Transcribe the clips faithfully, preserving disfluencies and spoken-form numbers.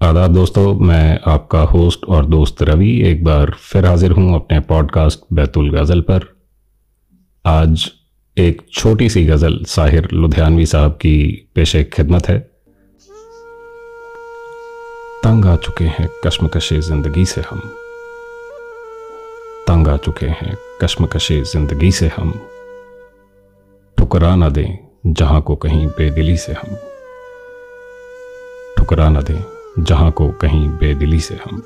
आदाब दोस्तों, मैं आपका होस्ट और दोस्त रवि एक बार फिर हाजिर हूं अपने पॉडकास्ट बैतुल गज़ल पर। आज एक छोटी सी गज़ल साहिर लुधियानवी साहब की पेशे खिदमत है। तंग आ चुके हैं कश्मकशे जिंदगी से हम, तंग आ चुके हैं कश्मकशे जिंदगी से हम, ठुकरा न दें जहां को कहीं बेदिली से हम, ठुकरा न दें जहां को कहीं बेदिली से हम।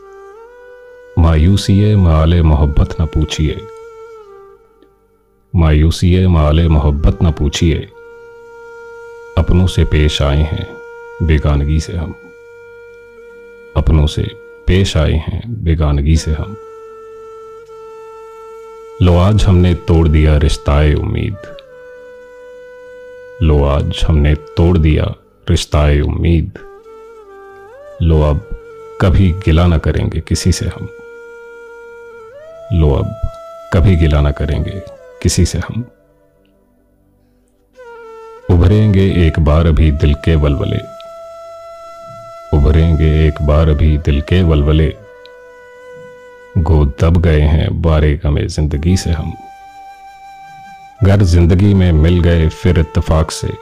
मायूसीए माले मोहब्बत न पूछिए, मायूसीए माले मोहब्बत न पूछिए, अपनों से पेश आए हैं बेगानगी से हम, अपनों से पेश आए हैं बेगानगी से हम। लो आज हमने तोड़ दिया रिश्ताए उम्मीद, लो आज हमने तोड़ दिया रिश्ताए उम्मीद, लो अब कभी गिला न करेंगे किसी से हम, लो अब कभी गिला न करेंगे किसी से हम। उभरेंगे एक बार अभी दिल के वलवले, उभरेंगे एक बार अभी दिल के वलवले, गो दब गए हैं बारे गमे जिंदगी से हम। गर जिंदगी में मिल गए फिर इत्तेफाक से,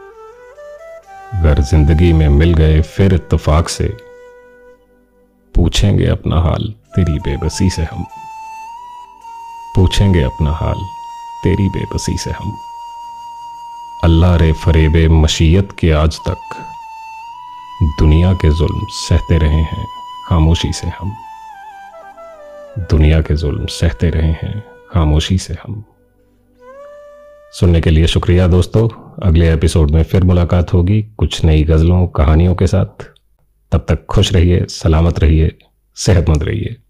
गर जिंदगी में मिल गए फिर इत्तेफाक से, पूछेंगे अपना हाल तेरी बेबसी से हम, पूछेंगे अपना हाल तेरी बेबसी से हम। अल्लाह रे फरेबे मशीयत के आज तक, दुनिया के जुल्म सहते रहे हैं खामोशी से हम, दुनिया के जुल्म सहते रहे हैं खामोशी से हम। सुनने के लिए शुक्रिया दोस्तों। अगले एपिसोड में फिर मुलाकात होगी कुछ नई गज़लों कहानियों के साथ। तब तक खुश रहिए, सलामत रहिए, सेहतमंद रहिए।